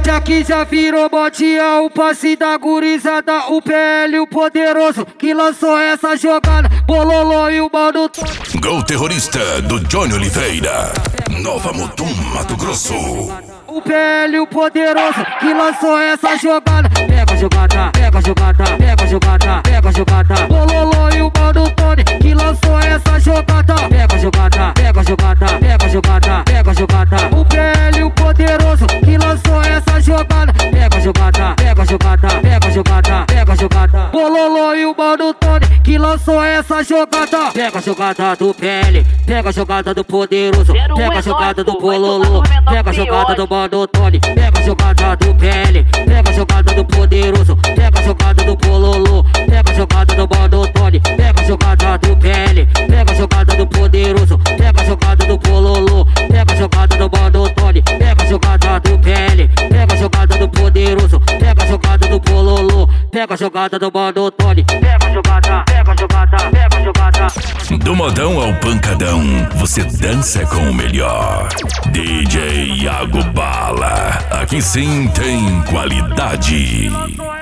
Esse aqui já virou modinha, o passe da gurizada, o PL, o poderoso, que lançou essa jogada, Bololô e o Mano Tony. Gol terrorista do Johnny Oliveira, Nova Mutum, Mato Grosso. O PL, o poderoso, que lançou essa jogada. Pega a jogada, pega a jogada, pega a jogada, pega a jogada. Bololô e o Mano Tony, que lançou essa jogada. Pega a jogada, pega a jogada, pega a jogada, pega a jogada. O PL, o poderoso, que lançou essa jogada. Pega a jogada, pega a jogada, pega a jogada, pega a jogada. Bololô e o Mano Tony, que lançou essa jogada. Pega a jogada do PL, pega a jogada do poderoso, pega a jogada do Bololô, pega a jogada do Mano Tony, pega a jogada do PL, pega a jogada do poderoso, pega a jogada do Bololô, pega a jogada do Mano Tony, pega a jogada do PL, pega a jogada do poderoso, pega a jogada do Bololô, pega a jogada do Mano Tony, pega a jogada do PL, pega a jogada do poderoso, pega a jogada do Bololô, pega a jogada do Mano Tony, pega a jogada, pega a jogada, pega a jogada. Do modão ao pancadão, você dança com o melhor. DJ Iago Bala, aqui sim tem qualidade.